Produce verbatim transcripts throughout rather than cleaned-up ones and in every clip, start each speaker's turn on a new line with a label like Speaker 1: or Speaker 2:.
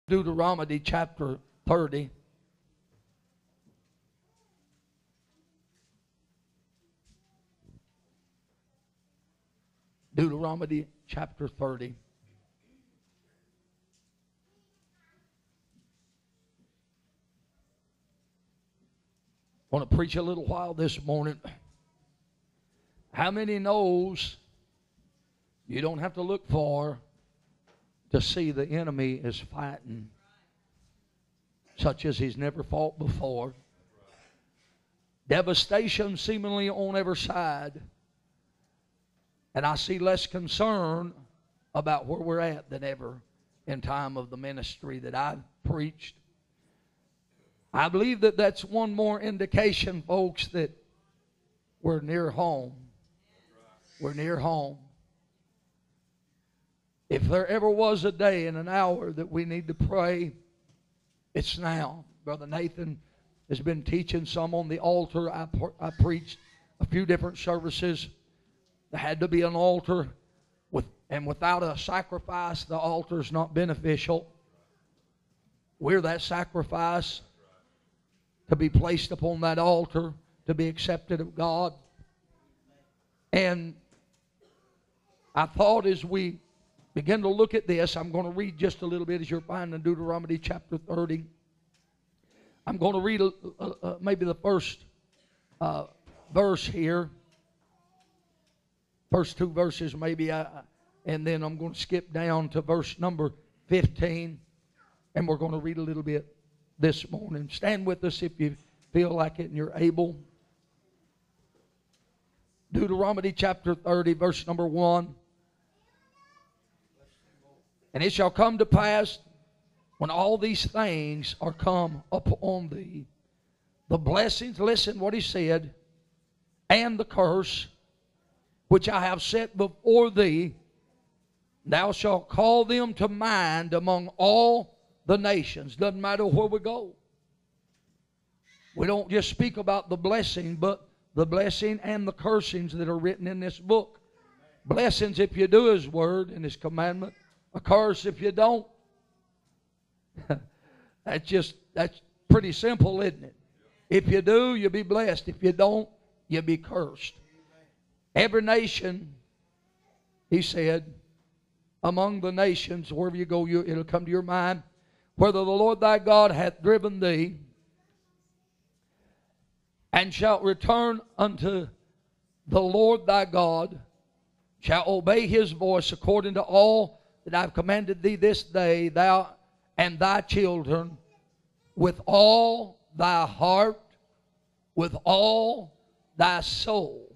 Speaker 1: Deuteronomy chapter thirty. Deuteronomy chapter thirty. I want to preach a little while this morning. How many knows you don't have to look far to see the enemy is fighting such as he's never fought before? Devastation seemingly on every side. And I see less concern about where we're at than ever in time of the ministry that I've preached. I believe that that's one more indication, folks, that we're near home. We're near home. If there ever was a day and an hour that we need to pray, it's now. Brother Nathan has been teaching some on the altar. I, I preached a few different services. There had to be an altar, with, and without a sacrifice, the altar is not beneficial. We're that sacrifice to be placed upon that altar, to be accepted of God. And I thought as we begin to look at this, I'm going to read just a little bit as you're finding Deuteronomy chapter thirty. I'm going to read a, a, a, maybe the first uh, verse here. First two verses maybe, I, and then I'm going to skip down to verse number fifteen, and we're going to read a little bit this morning. Stand with us if you feel like it and you're able. Deuteronomy chapter thirty, verse number one. And it shall come to pass, when all these things are come upon thee, the blessings, listen what he said, and the curse, which I have set before thee, thou shalt call them to mind among all the nations. Doesn't matter where we go. We don't just speak about the blessing, but the blessing and the cursings that are written in this book. Blessings if you do his word and his commandment. A curse if you don't. That's just, that's pretty simple, isn't it? If you do, you'll be blessed. If you don't, you'll be cursed. Every nation, he said, among the nations, wherever you go, you, it'll come to your mind, whether the Lord thy God hath driven thee, and shalt return unto the Lord thy God, shall obey his voice according to all that I've commanded thee this day, thou and thy children, with all thy heart, with all thy soul.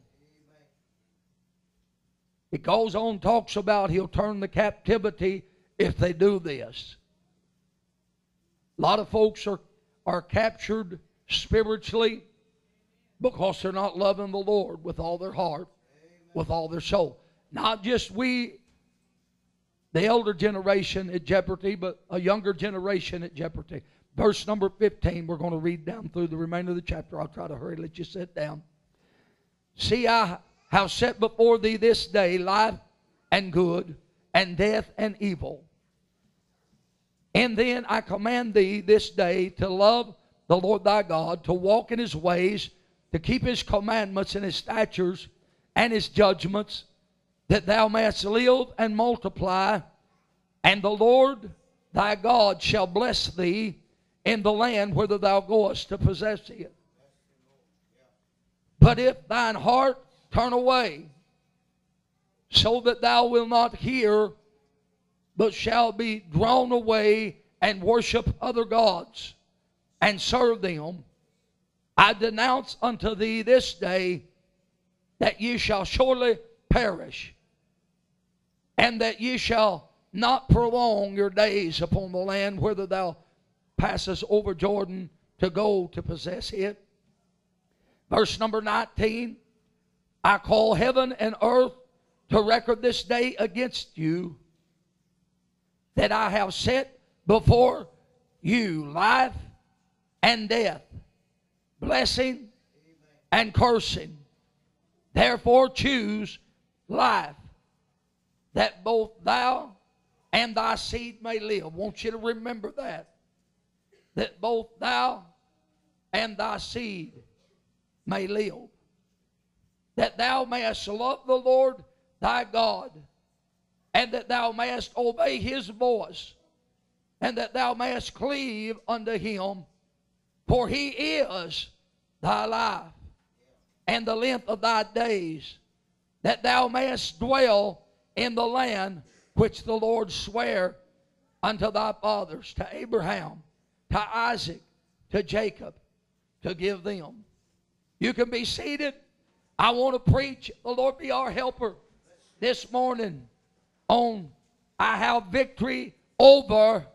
Speaker 1: It goes on, talks about he'll turn the captivity if they do this. A lot of folks are, are captured spiritually because they're not loving the Lord with all their heart, with all their soul. Not just we, the elder generation at jeopardy, but a younger generation at jeopardy. Verse number fifteen, we're going to read down through the remainder of the chapter. I'll try to hurry, let you sit down. See, I have set before thee this day life and good, and death and evil. And then I command thee this day to love the Lord thy God, to walk in his ways, to keep his commandments and his statutes and his judgments, that thou mayest live and multiply, and the Lord thy God shall bless thee in the land whither thou goest to possess it. But if thine heart turn away, so that thou wilt not hear, but shall be drawn away and worship other gods and serve them, I denounce unto thee this day that ye shall surely perish, and that ye shall not prolong your days upon the land whither thou passest over Jordan to go to possess it. Verse number nineteen, I call heaven and earth to record this day against you, that I have set before you life and death, blessing and cursing. Therefore choose life, that both thou and thy seed may live. I want you to remember that. That both thou and thy seed may live. That thou mayest love the Lord thy God, and that thou mayest obey his voice, and that thou mayest cleave unto him, for he is thy life, and the length of thy days, that thou mayest dwell in the land which the Lord sware unto thy fathers, to Abraham, to Isaac, to Jacob, to give them. You can be seated. I want to preach, the Lord be our helper, this morning on I have victory over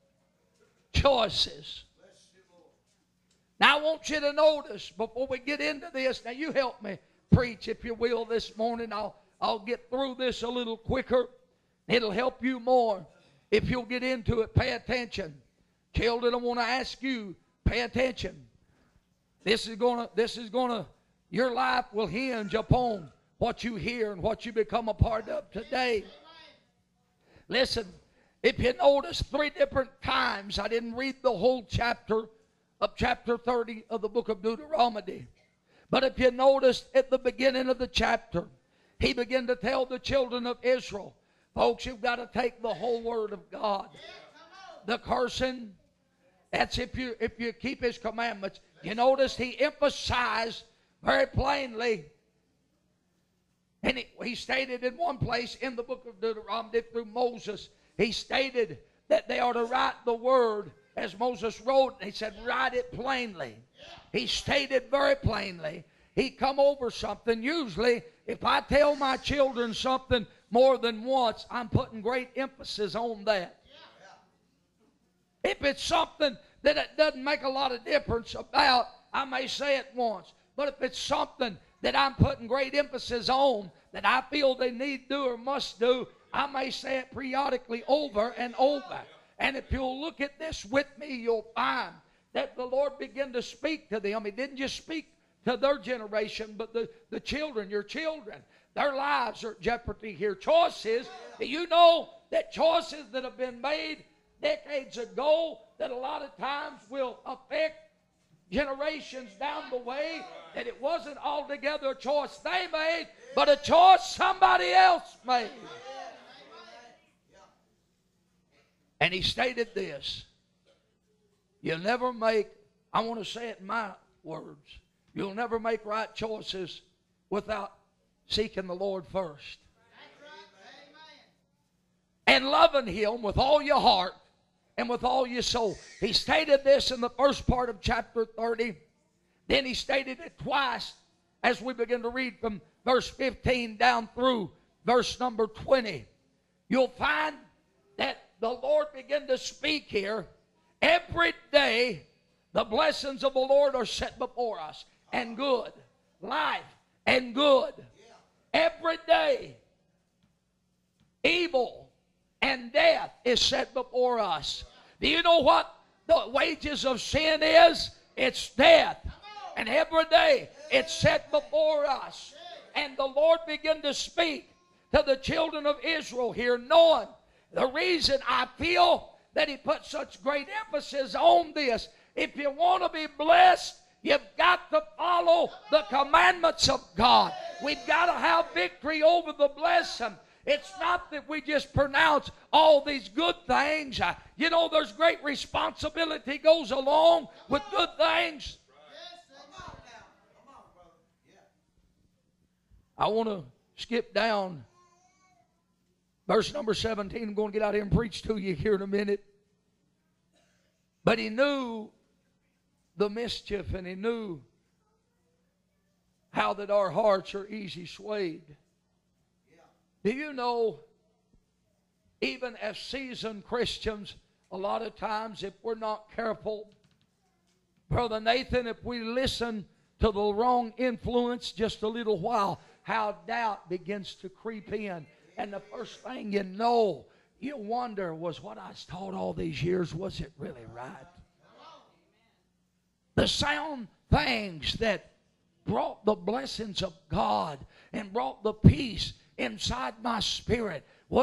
Speaker 1: choices. Now I want you to notice before we get into this, now you help me preach if you will this morning. I'll, I'll get through this a little quicker. It'll help you more if you'll get into it. Pay attention. Children, I want to ask you, pay attention. This is gonna, this is gonna, your life will hinge upon what you hear and what you become a part of today. Listen, if you notice three different times, I didn't read the whole chapter of chapter thirty of the book of Deuteronomy. But if you notice at the beginning of the chapter, he began to tell the children of Israel, folks, you've got to take the whole word of God. The cursing, that's if you if you keep his commandments. You notice he emphasized very plainly, and he, he stated in one place in the book of Deuteronomy through Moses, he stated that they are to write the word as Moses wrote. He said, write it plainly. He stated very plainly. He come over something. Usually, if I tell my children something more than once, I'm putting great emphasis on that. If it's something that it doesn't make a lot of difference about, I may say it once. But if it's something that I'm putting great emphasis on, that I feel they need do or must do, I may say it periodically over and over. And if you'll look at this with me, you'll find that the Lord began to speak to them. He didn't just speak to their generation, but the, the children, your children. Their lives are at jeopardy here. Choices, do you know that choices that have been made decades ago that a lot of times will affect generations down the way, that it wasn't altogether a choice they made, but a choice somebody else made. And he stated this, you'll never make, I want to say it in my words, you'll never make right choices without seeking the Lord first. And loving him with all your heart and with all your soul. He stated this in the first part of chapter thirty. Then he stated it twice as we begin to read from verse fifteen down through verse number twenty. You'll find that the Lord began to speak here. Every day the blessings of the Lord are set before us, and good, life and good. Every day evil and death is set before us. Do you know what the wages of sin is? It's death. And every day it's set before us. And the Lord began to speak to the children of Israel here, knowing the reason I feel that he put such great emphasis on this. If you want to be blessed, you've got to follow the commandments of God. We've got to have victory over the blessing. It's not that we just pronounce all these good things. Uh, you know, there's great responsibility goes along with good things. I want to skip down verse number seventeen. I'm going to get out here and preach to you here in a minute. But he knew the mischief, and he knew how that our hearts are easy swayed. Do you know, even as seasoned Christians, a lot of times if we're not careful, Brother Nathan, if we listen to the wrong influence just a little while, how doubt begins to creep in. And the first thing you know, you wonder, was what I was taught all these years, was it really right? The sound things that brought the blessings of God and brought the peace inside my spirit, was it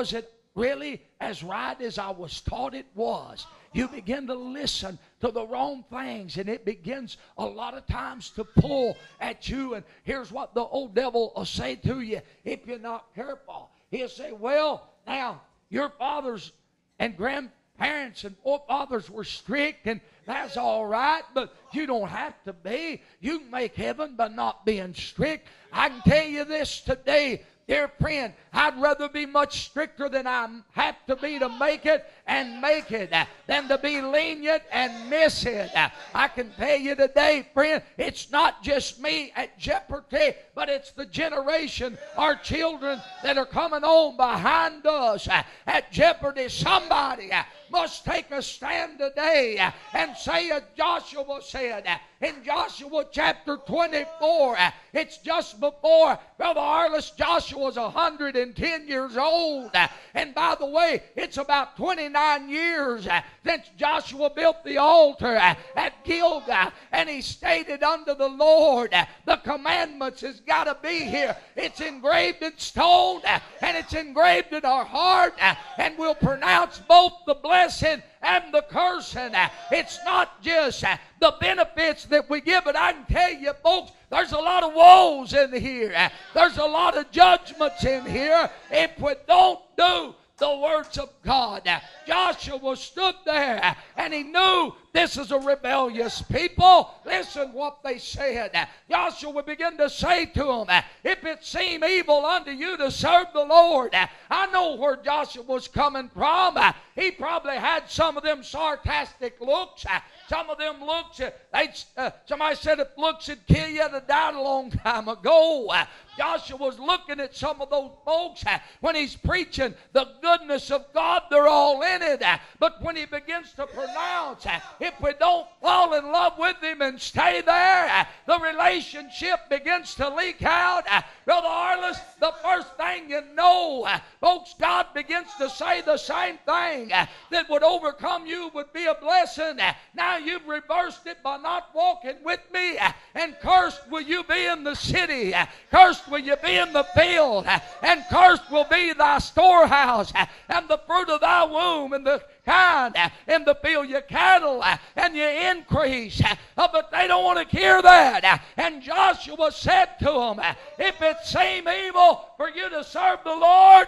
Speaker 1: really as right as I was taught it was. You begin to listen to the wrong things, and it begins a lot of times to pull at you. And here's what the old devil will say to you if you're not careful. He'll say, well, now, your fathers and grandparents and forefathers were strict, and that's all right, but you don't have to be. You can make heaven by not being strict. I can tell you this today, dear friend, I'd rather be much stricter than I have to be to make it and make it uh, than to be lenient and miss it. Uh, I can tell you today, friend, it's not just me at jeopardy, but it's the generation, our children that are coming on behind us uh, at jeopardy. Somebody uh, must take a stand today uh, and say as Joshua said uh, in Joshua chapter twenty-four. Uh, it's just before Brother Arliss, Joshua was one hundred ten years old. Uh, and by the way, it's about twenty-nine years uh, since Joshua built the altar uh, at Gilgal. And he stated unto the Lord, uh, the commandments has got to be here. It's engraved in stone uh, and it's engraved in our heart. Uh, and we'll pronounce both the blessing and the cursing. Uh, it's not just uh, the benefits that we give, but I can tell you, folks, there's a lot of woes in here. Uh, there's a lot of judgments in here if we don't do the words of God. Uh, Joshua stood there uh, and he knew this is a rebellious people. Listen what they said. Uh, Joshua began to say to them, uh, if it seem evil unto you to serve the Lord. Uh, I know where Joshua was coming from. Uh, he probably had some of them sarcastic looks. Uh, Some of them looks, uh, uh, somebody said if looks would kill you, they'd died a long time ago. Uh, Joshua was looking at some of those folks uh, when he's preaching the goodness of God, they're all in it. Uh, but when he begins to pronounce, uh, if we don't fall in love with him and stay there, uh, the relationship begins to leak out. Uh, Brother Arliss, the first thing you know, uh, folks, God begins to say the same thing uh, that would overcome you would be a blessing. Uh, now you've reversed it by not walking with me, uh, and cursed will you be in the city, uh, cursed will you be in the field, uh, and cursed will be thy storehouse, uh, and the fruit of thy womb, and the kind uh, in the field, your cattle, uh, and your increase. Uh, uh, but they don't want to hear that. Uh, and Joshua said to them, uh, if it seem evil for you to serve the Lord,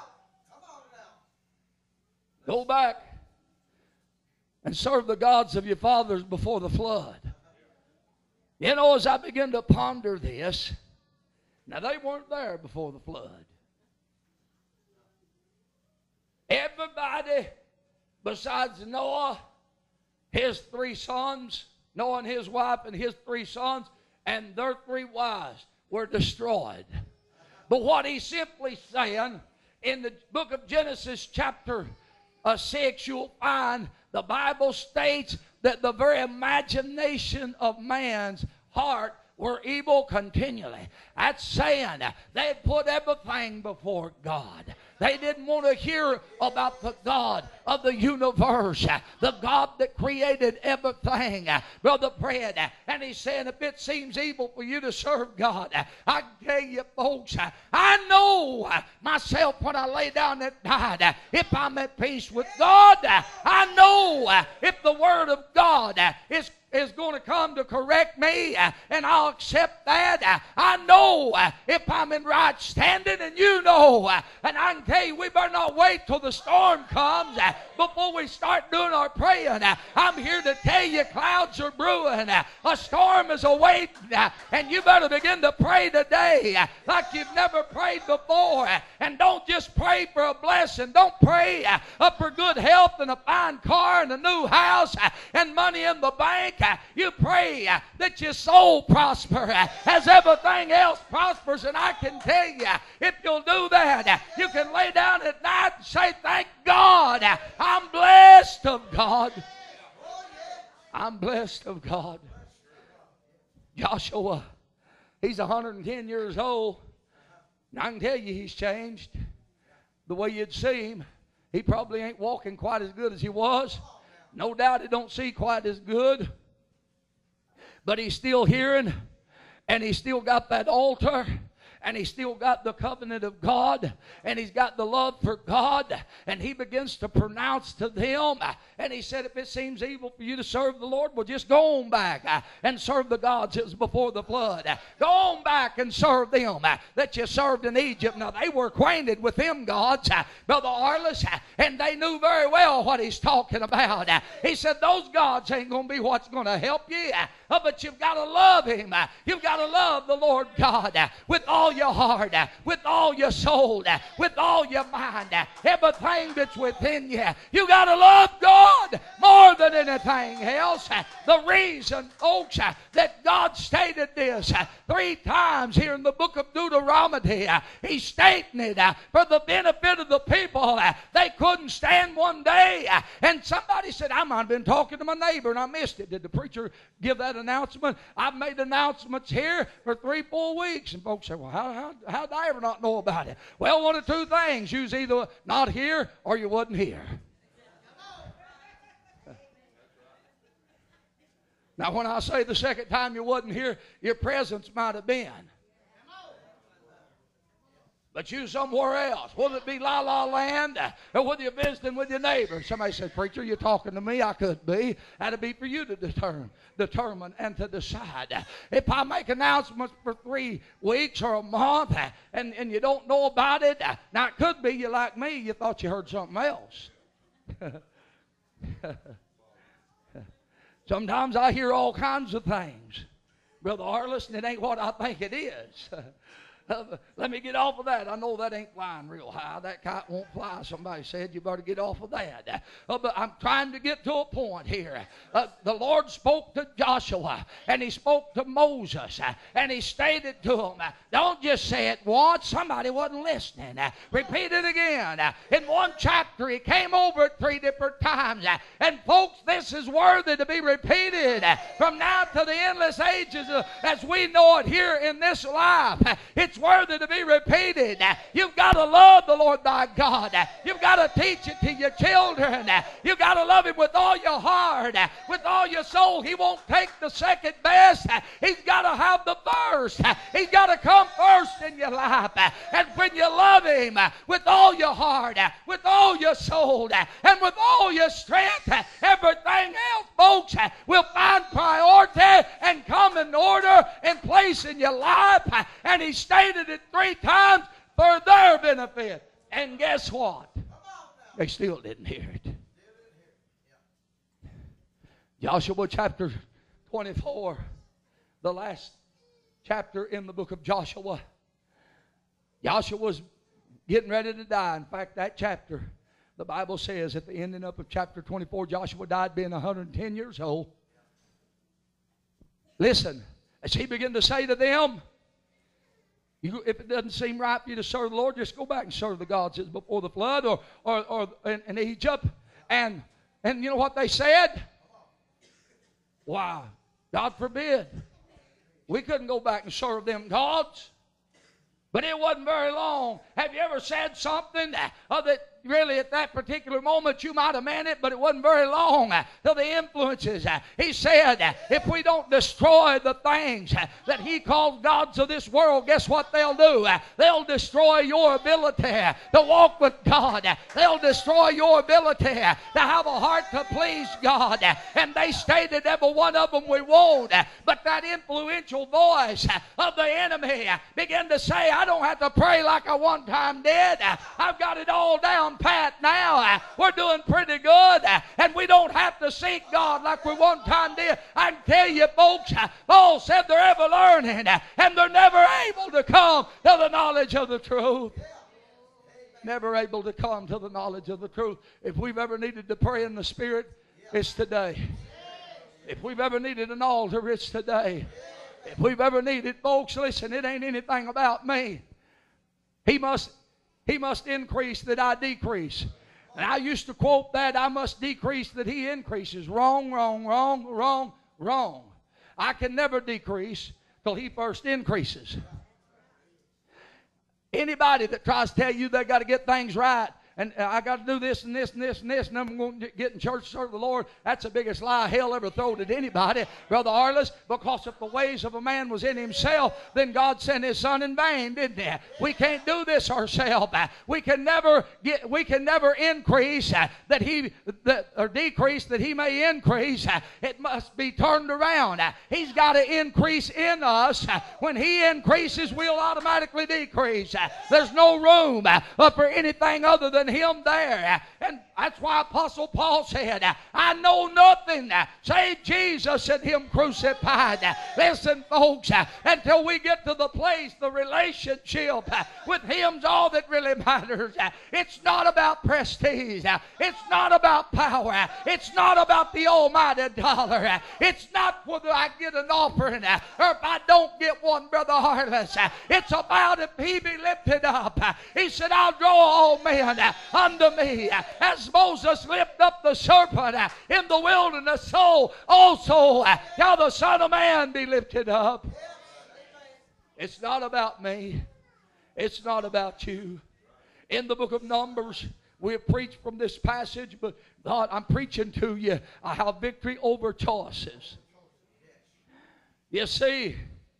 Speaker 1: go back and serve the gods of your fathers before the flood. You know, as I begin to ponder this, now they weren't there before the flood. Everybody besides Noah, his three sons, Noah and his wife and his three sons, and their three wives were destroyed. But what he's simply saying, in the book of Genesis chapter uh, six, you'll find the Bible states that the very imagination of man's heart were evil continually. That's saying they had put everything before God. They didn't want to hear about the God of the universe, the God that created everything. Brother Fred, and he's saying if it seems evil for you to serve God, I can tell you folks, I know myself when I lay down at night, if I'm at peace with God, I know if the Word of God is is going to come to correct me, uh, and I'll accept that. Uh, I know uh, if I'm in right standing, and you know, uh, and I can tell you we better not wait till the storm comes uh, before we start doing our praying. Uh, I'm here to tell you clouds are brewing. Uh, a storm is awaiting, uh, and you better begin to pray today uh, like you've never prayed before. Uh, and don't just pray for a blessing. Don't pray uh, uh, for good health and a fine car and a new house uh, and money in the bank. Uh, you pray uh, that your soul prosper uh, as everything else prospers. And I can tell you, if you'll do that, uh, you can lay down at night and say, thank God, uh, I'm blessed of God. I'm blessed of God. Joshua, he's one hundred ten years old. And I can tell you he's changed. The way you'd see him, he probably ain't walking quite as good as he was. No doubt he don't see quite as good. But he's still hearing, and he's still got that altar, and he's still got the covenant of God, and he's got the love for God, and he begins to pronounce to them, and he said, if it seems evil for you to serve the Lord, well, just go on back and serve the gods that was before the flood. Go on back and serve them that you served in Egypt. Now, they were acquainted with them gods, Brother Arliss, and they knew very well what he's talking about. He said, those gods ain't going to be what's going to help you, but you've got to love him. You've got to love the Lord God with all your heart, with all your soul, with all your mind, everything that's within you. You got to love God more than anything else. The reason, folks, that God stated this three times here in the book of Deuteronomy, he's stating it for the benefit of the people. They couldn't stand one day, and somebody said, I might have been talking to my neighbor and I missed it. Did the preacher give that announcement? I've made announcements here for three, four weeks, and folks say, well, how, how, how did I ever not know about it? Well, one of two things. You was either not here or you wasn't here. Now, when I say the second time you wasn't here, your presence might have been. But you somewhere else. Whether it be La La Land or whether you're visiting with your neighbor. Somebody said, preacher, you're talking to me. I could be. That'd be for you to determine, determine and to decide. If I make announcements for three weeks or a month and, and you don't know about it, now it could be you like me. You thought you heard something else. Sometimes I hear all kinds of things, Brother Arliss, and it ain't what I think it is. Uh, let me get off of that. I know that ain't flying real high. That kite won't fly. Somebody said you better get off of that. Uh, but I'm trying to get to a point here. Uh, the Lord spoke to Joshua, and he spoke to Moses, uh, and he stated to him, uh, don't just say it once. Somebody wasn't listening. Uh, repeat it again. Uh, in one chapter, he came over it three different times. Uh, and folks, this is worthy to be repeated uh, from now to the endless ages uh, as we know it here in this life. Uh, it's worthy to be repeated. You've got to love the Lord thy God. You've got to teach it to your children. You've got to love him with all your heart, with all your soul. He won't take the second best. He's got to have the first. He's got to come first in your life. And when you love him with all your heart, with all your soul, and with all your strength, everything else, folks, will find priority and come in order and place in your life. And he stays it three times for their benefit. And guess what? They still didn't hear it. Joshua chapter twenty-four, the last chapter in the book of Joshua. Joshua was getting ready to die. In fact, that chapter, the Bible says at the ending up of chapter twenty-four, Joshua died being one hundred ten years old. Listen, as he began to say to them, You, if it doesn't seem right for you to serve the Lord, just go back and serve the gods that was before the flood or, or, or in, in Egypt. And, and you know what they said? Wow, God forbid. We couldn't go back and serve them gods. But it wasn't very long. Have you ever said something uh, that really at that particular moment you might have meant it, but it wasn't very long uh, till the influences. Uh, he said, uh, if we don't destroy the things uh, that he calls gods of this world, guess what they'll do? Uh, they'll destroy your ability uh, to walk with God. Uh, they'll destroy your ability uh, to have a heart to please God. Uh, and they stated every one of them we won't. Uh, but that influential voice uh, of the enemy uh, began to say, I don't have to pray like I one time did. Uh, I've got it all down pat now. Uh, we're doing pretty good, uh, and we don't have to seek God like we one time did. I can tell you, folks, uh, Paul said they're ever learning, uh, and they're never able to come to the knowledge of the truth. Never able to come to the knowledge of the truth. If we've ever needed to pray in the Spirit, it's today. If we've ever needed an altar, it's today. If we've ever needed, folks, listen, it ain't anything about me. He must He must increase that I decrease. And I used to quote that, I must decrease that he increases. Wrong, wrong, wrong, wrong, wrong. I can never decrease till he first increases. Anybody that tries to tell you they got to get things right and I got to do this and this and this and this, and I'm going to get in church to serve the Lord. That's the biggest lie hell ever throwed at anybody, Brother Arliss, because if the ways of a man was in himself, then God sent His Son in vain, didn't He? We can't do this ourselves. We can never get, we can never increase that He, that, or decrease that He may increase. It must be turned around. He's got to increase in us. When He increases, we'll automatically decrease. There's no room for anything other than Him there. And that's why Apostle Paul said, I know nothing save Jesus and Him crucified. Listen, folks, until we get to the place, the relationship with Him's all that really matters. It's not about prestige. It's not about power. It's not about the almighty dollar. It's not whether I get an offering or if I don't get one, Brother Arliss. It's about if He be lifted up. He said, I'll draw all men unto me. As Moses lifted up the serpent in the wilderness, so also shall the Son of Man be lifted up. It's not about me. It's not about you. In the book of Numbers, we have preached from this passage, but God, I'm preaching to you. I have victory over choices. You see,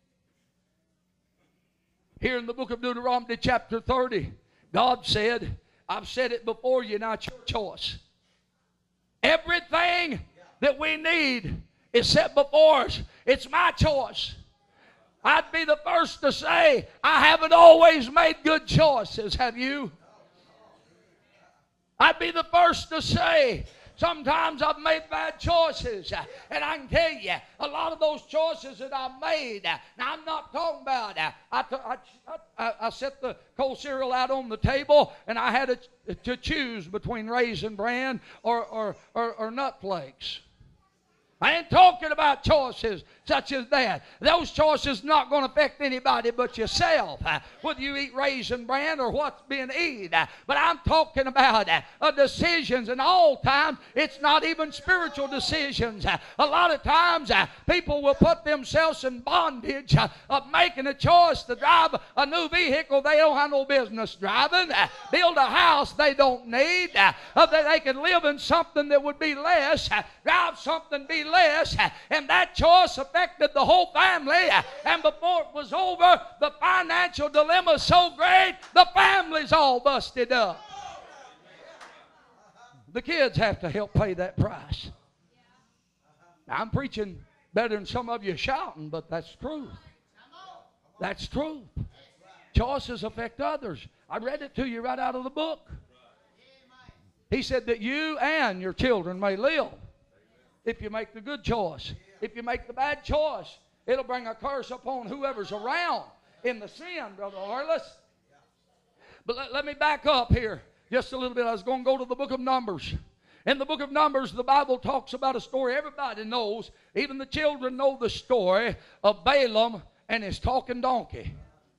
Speaker 1: here in the book of Deuteronomy chapter thirty, God said, I've said it before you, now it's your choice. Everything that we need is set before us. It's my choice. I'd be the first to say, I haven't always made good choices. Have you? I'd be the first to say, sometimes I've made bad choices. And I can tell you, a lot of those choices that I've made, now I'm not talking about, I, I, I, I set the cold cereal out on the table, and I had to, to choose between Raisin Bran or, or, or, or Nut Flakes. I ain't talking about choices such as that. Those choices not going to affect anybody but yourself, uh, whether you eat Raisin Bran or what's being eaten. Uh, but I'm talking about uh, uh, decisions, and all times it's not even spiritual decisions. Uh, a lot of times uh, people will put themselves in bondage uh, of making a choice to drive a new vehicle they don't have no business driving, uh, build a house they don't need, uh, uh, that they can live in something that would be less, uh, drive something be less, uh, and that choice affected the whole family, uh, and before it was over, the financial dilemma is so great, the family's all busted up. The kids have to help pay that price. Now, I'm preaching better than some of you shouting, but that's truth. That's truth. Choices affect others. I read it to you right out of the book. He said that you and your children may live if you make the good choice. If you make the bad choice, it'll bring a curse upon whoever's around in the sin, Brother Arliss. But let, let me back up here just a little bit. I was going to go to the book of Numbers. In the book of Numbers, the Bible talks about a story everybody knows. Even the children know the story of Balaam and his talking donkey.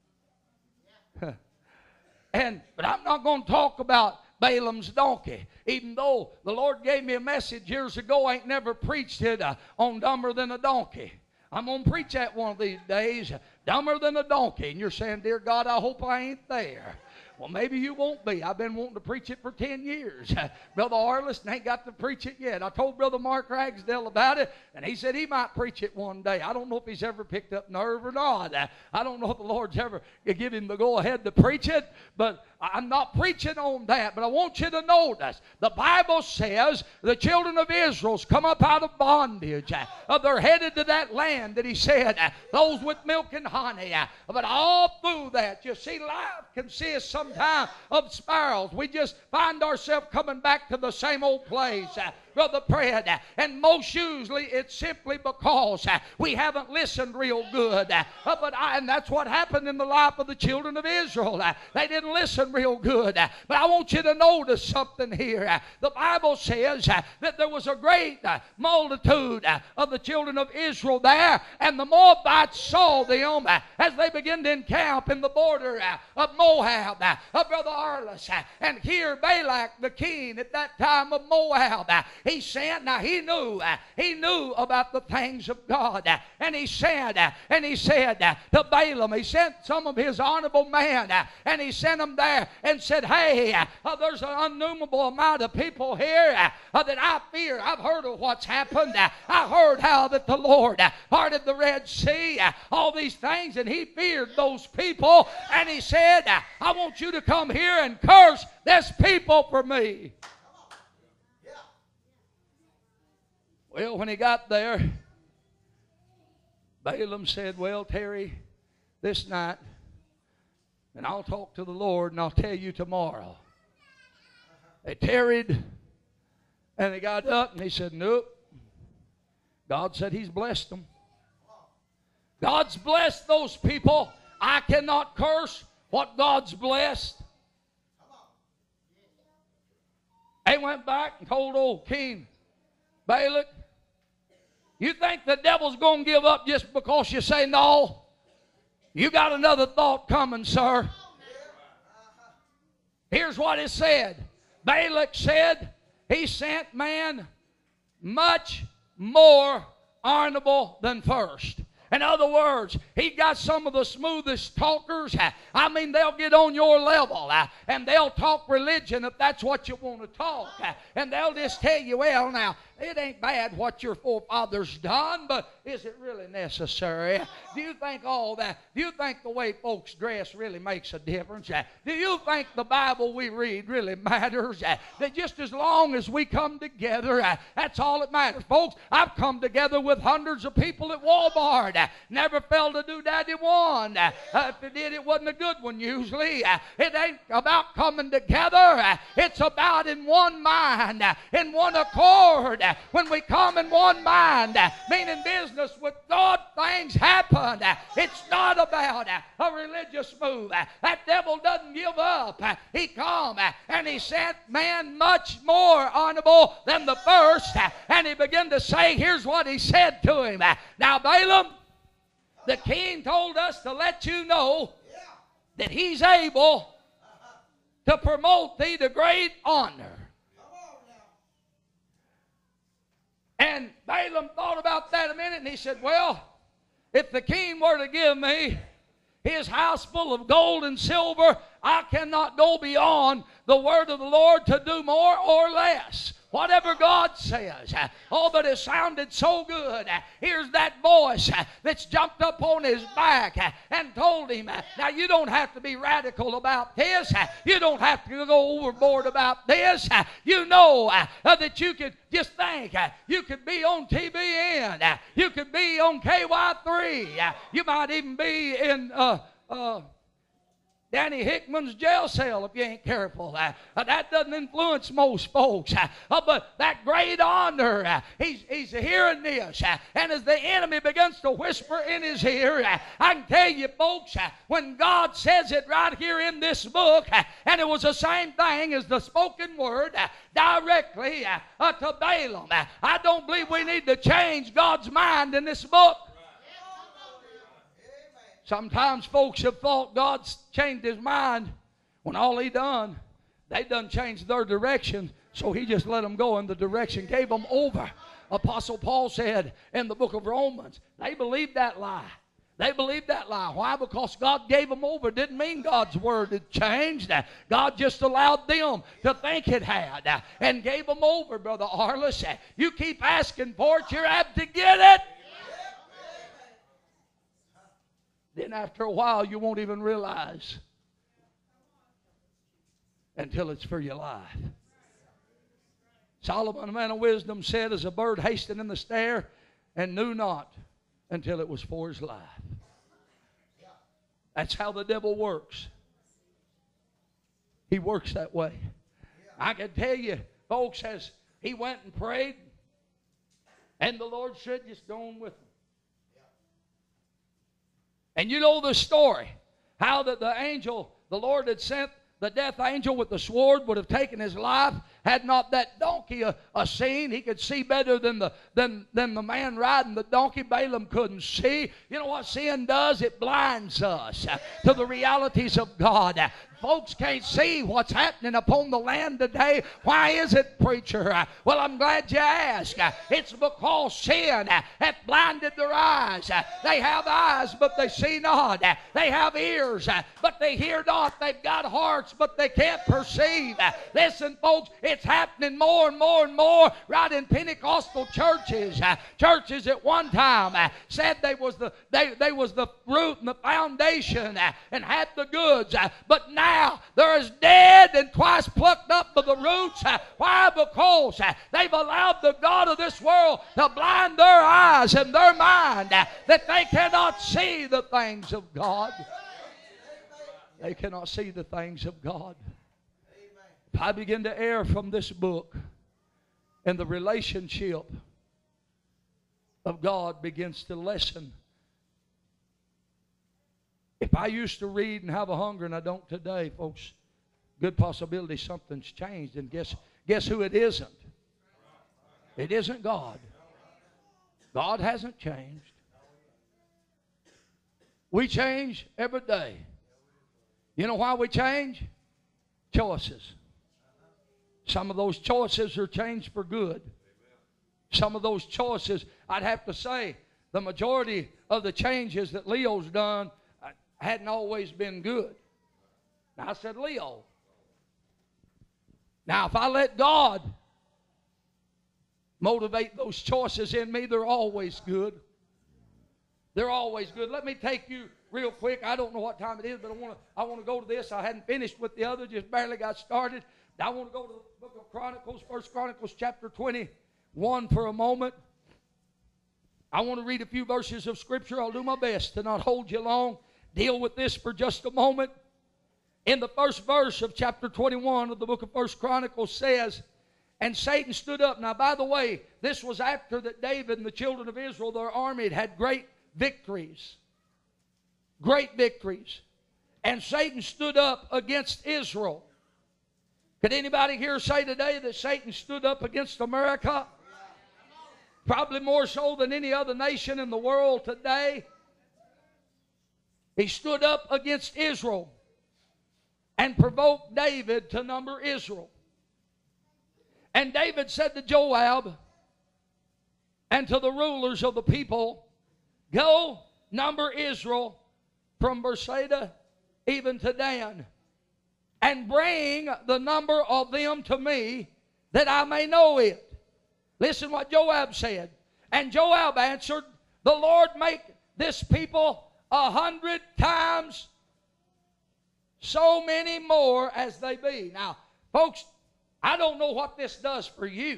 Speaker 1: and But I'm not going to talk about Balaam's donkey. Even though the Lord gave me a message years ago, I ain't never preached it uh, on dumber than a donkey. I'm going to preach that one of these days, dumber than a donkey. And you're saying, dear God, I hope I ain't there. Well, maybe you won't be. I've been wanting to preach it for ten years. Brother Arliss ain't got to preach it yet. I told Brother Mark Ragsdale about it, and he said he might preach it one day. I don't know if he's ever picked up nerve or not. I don't know if the Lord's ever give him the go-ahead to preach it, but I'm not preaching on that. But I want you to notice, the Bible says the children of Israel's come up out of bondage. Uh, they're headed to that land that he said, uh, those with milk and honey. Uh, but all through that, you see, life consists sometimes of spirals. We just find ourselves coming back to the same old place. Uh, Brother Fred, uh, and most usually it's simply because uh, we haven't listened real good. Uh, but I, and that's what happened in the life of the children of Israel. Uh, they didn't listen real good. Uh, but I want you to notice something here. Uh, the Bible says uh, that there was a great uh, multitude uh, of the children of Israel there, and the Moabites saw them uh, as they began to encamp in the border uh, of Moab, uh, of Brother Arliss. Uh, and here Balak the king at that time of Moab, uh, he sent, now he knew, he knew about the things of God. And he said, and he said to Balaam, he sent some of his honorable men, and he sent them there and said, hey, uh, there's an innumerable amount of people here uh, that I fear. I've heard of what's happened. Uh, I heard how that the Lord uh, parted the Red Sea, uh, all these things, and he feared those people. And he said, uh, I want you to come here and curse this people for me. Well, when he got there, Balaam said, well, tarry this night, and I'll talk to the Lord, and I'll tell you tomorrow. They tarried, and they got up, and he said, nope. God said he's blessed them. God's blessed those people. I cannot curse what God's blessed. They went back and told old King Balak, you think the devil's going to give up just because you say no? You got another thought coming, sir. Here's what it said. Balak said he sent man much more honorable than first. In other words, he got some of the smoothest talkers. I mean, they'll get on your level, and they'll talk religion if that's what you want to talk. And they'll just tell you, well, now, it ain't bad what your forefathers done, but is it really necessary? Do you think all that, do you think the way folks dress really makes a difference? Do you think the Bible we read really matters? That just as long as we come together, that's all that matters. Folks, I've come together with hundreds of people at Walmart. Never felt a doodaddy one. Uh, if it did, it wasn't a good one usually. Uh, it ain't about coming together. Uh, it's about in one mind, uh, in one accord. Uh, when we come in one mind, uh, meaning business with God, things happen. Uh, it's not about uh, a religious move. Uh, that devil doesn't give up. Uh, he come uh, and he sent man much more honorable than the first. Uh, and he began to say, here's what he said to him. Uh, now, Balaam, the king told us to let you know that he's able to promote thee to great honor. And Balaam thought about that a minute, and he said, well, if the king were to give me his house full of gold and silver, I cannot go beyond the word of the Lord to do more or less. Whatever God says. Oh, but it sounded so good. Here's that voice that's jumped up on his back and told him, now you don't have to be radical about this. You don't have to go overboard about this. You know that you could just think. You could be on T B N. You could be on K Y three. You might even be in... Uh, uh, Danny Hickman's jail cell if you ain't careful. Uh, uh, that doesn't influence most folks. Uh, uh, but that great honor, uh, he's, he's hearing this. Uh, and as the enemy begins to whisper in his ear, uh, I can tell you folks, uh, when God says it right here in this book, uh, and it was the same thing as the spoken word uh, directly uh, uh, to Balaam. Uh, I don't believe we need to change God's mind in this book. Sometimes folks have thought God's changed his mind when all he done, they done changed their direction, so he just let them go in the direction, gave them over. Apostle Paul said in the book of Romans, they believed that lie. They believed that lie. Why? Because God gave them over. Didn't mean God's word had changed. God just allowed them to think it had and gave them over, Brother Arliss. You keep asking for it, you're apt to get it. Then after a while, you won't even realize until it's for your life. Solomon, a man of wisdom, said, as a bird hasted in the stair and knew not until it was for his life. That's how the devil works. He works that way. I can tell you, folks, as he went and prayed, and the Lord said, just go on with him. And you know the story, how that the angel, the Lord had sent the death angel with the sword, would have taken his life, had not that donkey a, a seen, he could see better than the, than, than the man riding the donkey. Balaam couldn't see. You know what sin does? It blinds us to the realities of God. Folks can't see what's happening upon the land today. Why is it, preacher? Well, I'm glad you asked. It's because sin hath blinded their eyes. They have eyes, but they see not. They have ears, but they hear not. They've got hearts, but they can't perceive. Listen, folks, it's happening more and more and more right in Pentecostal churches. Churches at one time said they was the they, they was the root and the foundation and had the goods, but now Now, they're as dead and twice plucked up by the roots. Why? Because they've allowed the God of this world to blind their eyes and their mind that they cannot see the things of God. They cannot see the things of God. If I begin to err from this book and the relationship of God begins to lessen. If I used to read and have a hunger and I don't today, folks, good possibility something's changed. And guess, guess who it isn't? It isn't God. God hasn't changed. We change every day. You know why we change? Choices. Some of those choices are changed for good. Some of those choices, I'd have to say, the majority of the changes that Leo's done hadn't always been good. Now, I said Leo. Now, if I let God motivate those choices in me, they're always good. They're always good. Let me take you real quick. I don't know what time it is, but I want to I want to go to this. I hadn't finished with the other, just barely got started. I want to go to the book of Chronicles, First Chronicles chapter twenty-one for a moment. I want to read a few verses of Scripture. I'll do my best to not hold you long. Deal with this for just a moment. In the first verse of chapter twenty-one of the book of First Chronicles says, and Satan stood up. Now, by the way, this was after that David and the children of Israel, their army, had had great victories. Great victories. And Satan stood up against Israel. Could anybody here say today that Satan stood up against America? Probably more so than any other nation in the world today. He stood up against Israel and provoked David to number Israel. And David said to Joab and to the rulers of the people, go number Israel from Beersheba even to Dan, and bring the number of them to me, that I may know it. Listen what Joab said. And Joab answered, the Lord make this people a hundred times so many more as they be. Now, folks, I don't know what this does for you.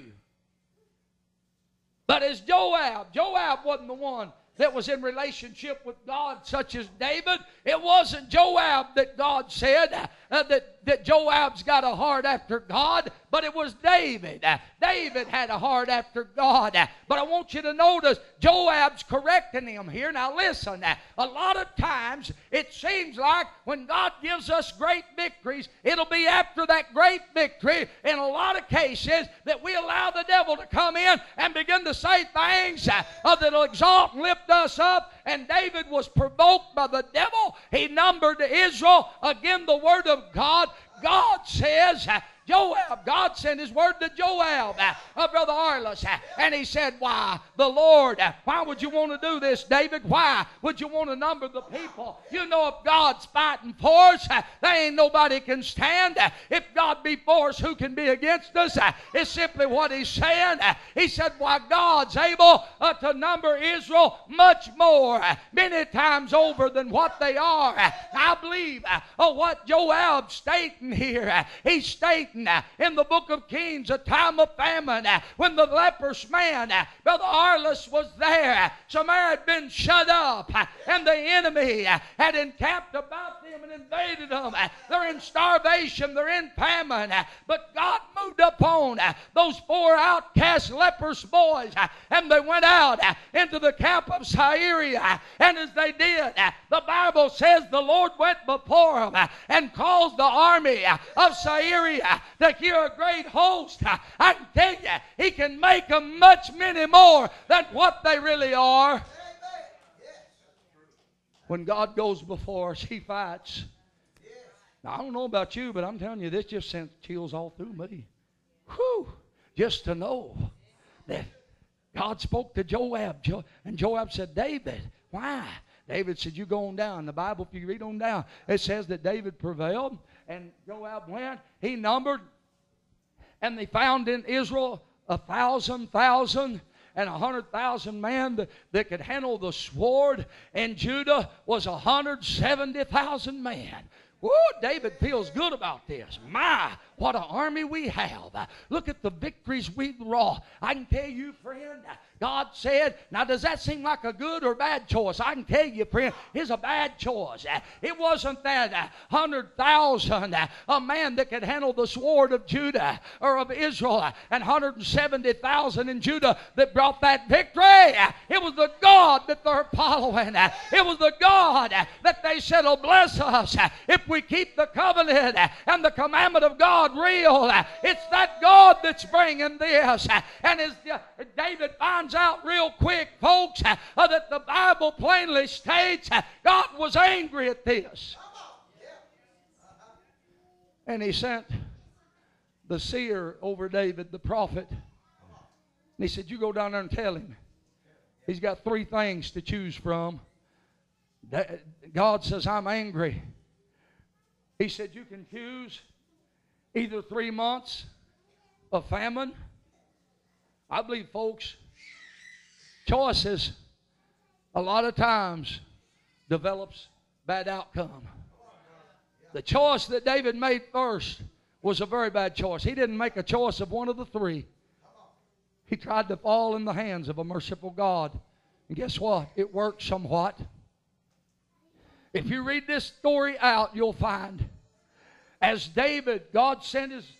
Speaker 1: But as Joab, Joab wasn't the one that was in relationship with God such as David. It wasn't Joab that God said uh, that, that Joab's got a heart after God, but it was David. Uh, David had a heart after God. Uh, but I want you to notice Joab's correcting him here. Now listen, uh, a lot of times it seems like when God gives us great victories, it'll be after that great victory in a lot of cases that we allow the devil to come in and begin to say things uh, uh, that'll exalt and lift us up. And David was provoked by the devil. He numbered Israel. Again, the word of God. God says, Joab, God sent his word to Joab, uh, Brother Arliss, uh, and he said, why, the Lord, uh, why would you want to do this, David? Why would you want to number the people? You know if God's fighting for us, uh, there ain't nobody can stand. Uh, if God be for us, who can be against us? Uh, it's simply what he's saying. Uh, he said, why, God's able uh, to number Israel much more, uh, many times over than what they are. Uh, I believe uh, uh, what Joab's stating here. Uh, he's stating in the book of Kings, a time of famine, when the leprous man, Brother Arliss, was there. Samaria had been shut up, and the enemy had encamped about them and invaded them. They're in starvation, they're in famine, but God moved upon those four outcast leprous boys, and they went out into the camp of Syria, and as they did, the Bible says the Lord went before them and caused the army of Syria to hear a great host, I can tell you, He can make them much many more than what they really are. When God goes before us, He fights. Now, I don't know about you, but I'm telling you, this just sent chills all through me. Whew! Just to know that God spoke to Joab, jo- and Joab said, David, why? David said, you go on down. The Bible, if you read on down, it says that David prevailed, and Joab went. He numbered, and they found in Israel a thousand thousand and a hundred thousand men that, that could handle the sword, and Judah was a hundred seventy thousand men. Woo, David feels good about this. My, what an army we have. Uh, look at the victories we've wrought. I can tell you, friend, uh, God said, now does that seem like a good or bad choice? I can tell you, friend, it's a bad choice. Uh, it wasn't that uh, one hundred thousand, uh, a man that could handle the sword of Judah or of Israel, uh, and one hundred seventy thousand in Judah that brought that victory. Uh, it was the God that they're following. Uh, it was the God uh, that they said will bless us uh, if we keep the covenant and the commandment of God real. It's that God that's bringing this. And as David finds out real quick, folks, that the Bible plainly states God was angry at this. And He sent the seer over David, the prophet. And he said, you go down there and tell him. He's got three things to choose from. God says, I'm angry. He said, you can choose either three months of famine. I believe, folks, choices a lot of times develops bad outcome. The choice that David made first was a very bad choice. He didn't make a choice of one of the three. He tried to fall in the hands of a merciful God. And guess what? It worked somewhat. If you read this story out, you'll find as David, God sent his,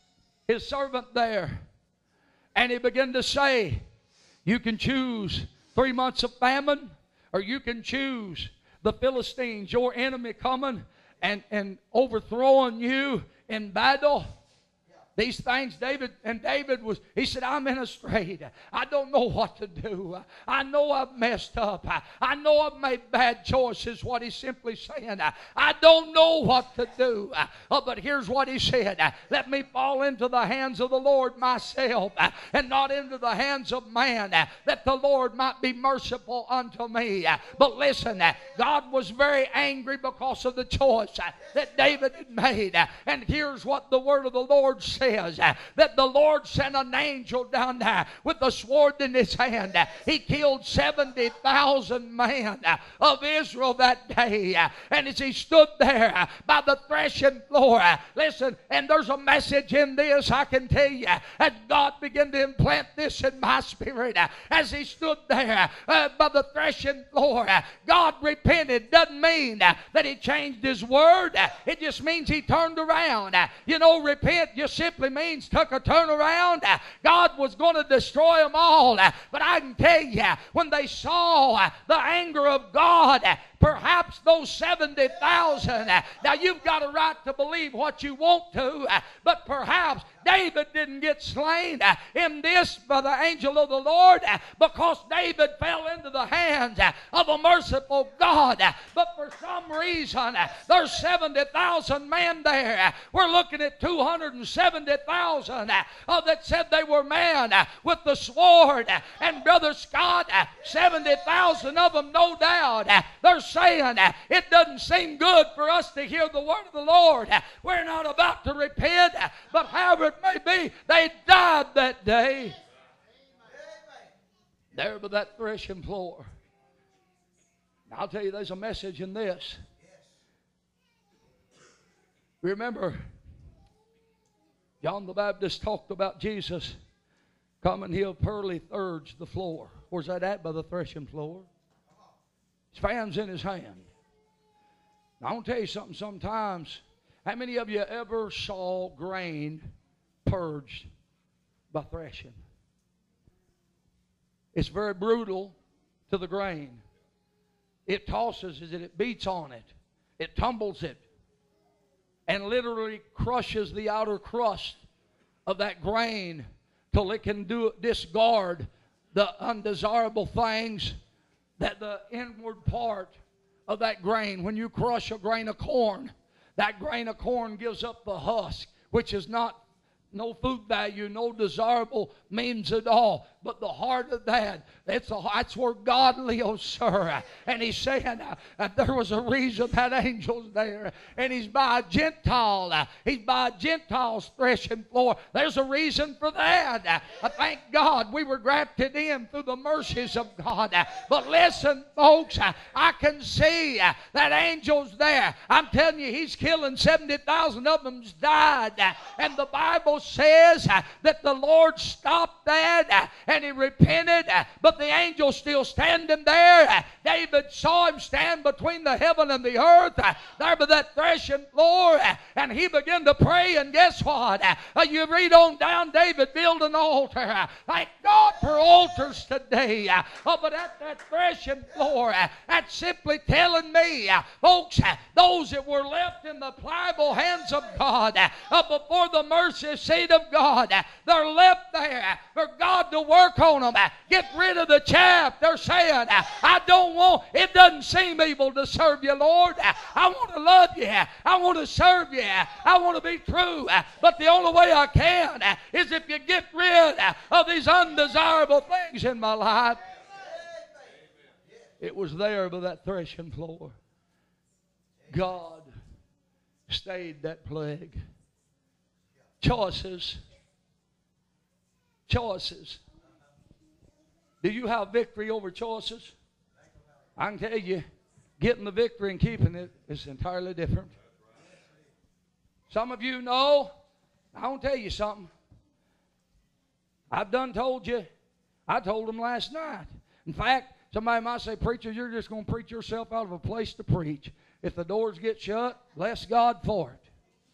Speaker 1: his servant there, and he began to say, you can choose three months of famine, or you can choose the Philistines, your enemy, coming and, and overthrowing you in battle. These things, David, and David was, he said, I'm in a strait. I don't know what to do. I know I've messed up. I, I know I've made bad choices, what he's simply saying. I, I don't know what to do. Uh, but here's what he said. Uh, Let me fall into the hands of the Lord myself, uh, and not into the hands of man, uh, that the Lord might be merciful unto me. Uh, but listen, uh, God was very angry because of the choice uh, that David had made. Uh, and here's what the word of the Lord said. Says, uh, that the Lord sent an angel down there with a sword in his hand. Uh, he killed seventy thousand men uh, of Israel that day. Uh, and as he stood there uh, by the threshing floor, uh, listen, and there's a message in this, I can tell you, as God began to implant this in my spirit. Uh, as he stood there uh, by the threshing floor, uh, God repented. Doesn't mean uh, that he changed his word. Uh, it just means he turned around. Uh, you know, repent just simply means took a turnaround. Uh, God was going to destroy them all. Uh, but I can tell you, when they saw uh, the anger of God, uh, perhaps those seventy thousand, uh, now you've got a right to believe what you want to, uh, but perhaps David didn't get slain uh, in this by the angel of the Lord uh, because David fell into the hands uh, of a merciful God. Uh, but for some reason, uh, there's seventy thousand men there. Uh, we're looking at two hundred seventy thousand uh, uh, that said they were men uh, with the sword. Uh, and Brother Scott, uh, seventy thousand of them, no doubt, uh, they're saying uh, it doesn't seem good for us to hear the word of the Lord. Uh, we're not about to repent, uh, but however it may be, they died that day. There by that threshing floor. Now, I'll tell you, there's a message in this. Remember, John the Baptist talked about Jesus coming, he'll pearly thirds the floor. Where's that at? By the threshing floor. His fan's in his hand. Now, I want to tell you something sometimes. How many of you ever saw grain purged by threshing? It's very brutal to the grain. It tosses it, it beats on it. It tumbles it. and literally crushes the outer crust of that grain till it can do discard the undesirable things that the inward part of that grain. When you crush a grain of corn, that grain of corn gives up the husk, which is not no food value, no desirable means at all. But the heart of that, that's, a, that's where God lives, sir. And he's saying uh, that there was a reason that angel's there. And he's by a Gentile. Uh, he's by a Gentile's threshing floor. There's a reason for that. Uh, I thank God we were grafted in through the mercies of God. Uh, but listen, folks, uh, I can see uh, that angel's there. I'm telling you, he's killing seventy thousand of them's died. Uh, and the Bible says uh, that the Lord stopped that uh, and he repented, uh, but the angel still standing there. Uh, David saw him stand between the heaven and the earth, uh, there by that threshing floor, uh, and he began to pray. And guess what? Uh, uh, you read on down, David built an altar. Uh, thank God for altars today. Uh, oh, but at that threshing floor, uh, that's simply telling me, uh, folks, uh, those that were left in the pliable hands of God uh, uh, before the mercy seat of God, uh, they're left there uh, for God to work on them. Uh, get rid of the chaff. They're saying, uh, I don't want, it doesn't seem evil to serve you, Lord. Uh, I want to love you. Uh, I want to serve you. Uh, I want to be true. Uh, but the only way I can uh, is if you get rid uh, of these undesirable things in my life. It was there by that threshing floor. God stayed that plague. Choices. Choices. Do you have victory over choices? I can tell you, getting the victory and keeping it is entirely different. Some of you know, I want to tell you something. I've done told you. I told them last night. In fact, somebody might say, preacher, you're just going to preach yourself out of a place to preach. If the doors get shut, bless God for it.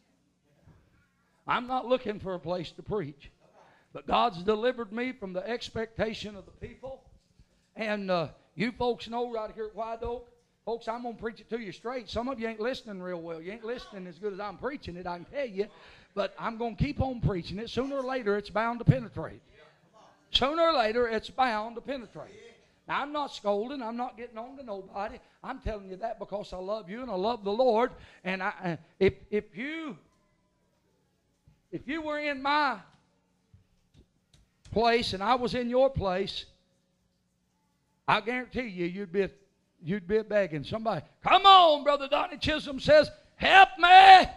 Speaker 1: I'm not looking for a place to preach. But God's delivered me from the expectation of the people. And uh, you folks know right here at White Oak, folks, I'm going to preach it to you straight. Some of you ain't listening real well. You ain't listening as good as I'm preaching it, I can tell you. But I'm going to keep on preaching it. Sooner or later, it's bound to penetrate. Sooner or later, it's bound to penetrate. Now, I'm not scolding. I'm not getting on to nobody. I'm telling you that because I love you and I love the Lord. And I, uh, if, if you, if you were in my place and I was in your place, I guarantee you, you'd be, you'd be begging somebody. Come on, Brother Donnie Chisholm says, help me.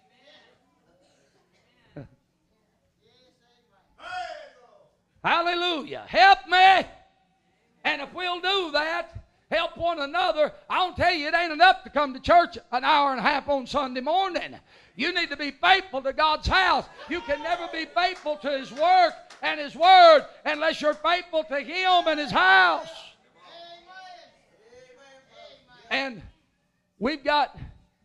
Speaker 1: Hallelujah. Help me. And if we'll do that, help one another, I'll tell you, it ain't enough to come to church an hour and a half on Sunday morning. You need to be faithful to God's house. You can never be faithful to His work and His word unless you're faithful to Him and His house. And we've got,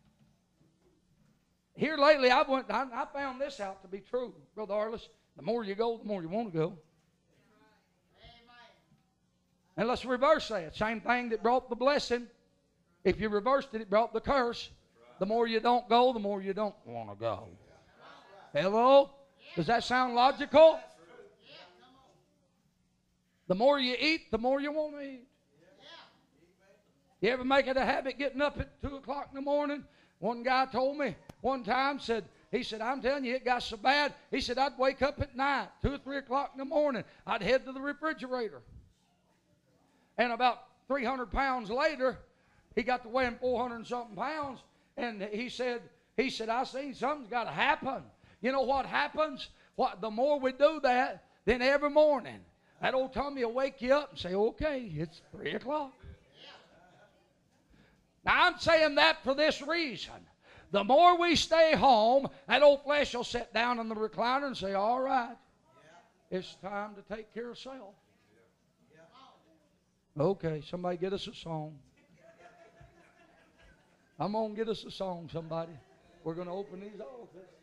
Speaker 1: here lately, I went, I, I found this out to be true, Brother Arliss. The more you go, the more you want to go. And let's reverse that. Same thing that brought the blessing. If you reversed it, it brought the curse. The more you don't go, the more you don't want to go. Hello? Does that sound logical? The more you eat, the more you want to eat. You ever make it a habit getting up at two o'clock in the morning? One guy told me one time, said, he said, I'm telling you, it got so bad. He said, I'd wake up at night, two or three o'clock in the morning. I'd head to the refrigerator. And about three hundred pounds later, he got to weighing four hundred and something pounds. And he said, he said, I seen something's got to happen. You know what happens? What, the more we do that, then every morning, that old tummy will wake you up and say, okay, it's three o'clock. Now, I'm saying that for this reason. The more we stay home, that old flesh will sit down in the recliner and say, all right, it's time to take care of self. Okay, somebody get us a song. I'm going to get us a song, somebody. We're going to open these altars.